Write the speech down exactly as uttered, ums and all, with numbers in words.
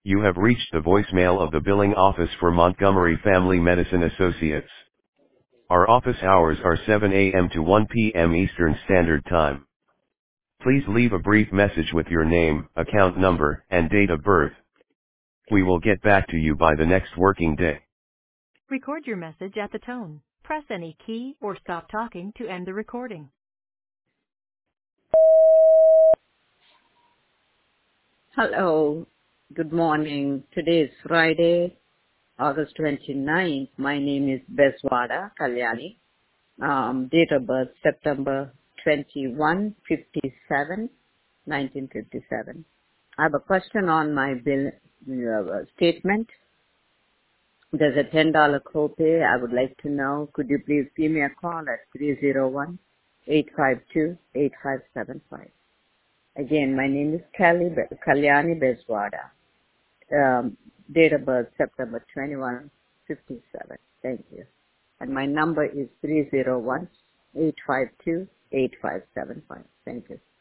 You have reached the voicemail of the billing office for Montgomery Family Medicine Associates. Our office hours are seven A M to one P M Eastern Standard Time. Please leave a brief message with your name, account number, and date of birth. We will get back to you by the next working day. Record your message at the tone. Press any key or stop talking to end the recording. Hello, good morning. Today is Friday, August twenty-ninth. My name is Beswada Kalyani. Um, date of birth September twenty-first, fifty-seven, nineteen fifty-seven. I have a question on my bill uh, statement. There's a ten dollars copay. I would like to know, could you please give me a call at three oh one, eight five two, eight five seven five. Again, my name is Kali, Kalyani Beswada. Um, date of birth September twenty-first, fifty-seven. Thank you. And my number is three oh one, eight five two, eight five seven five. Thank you.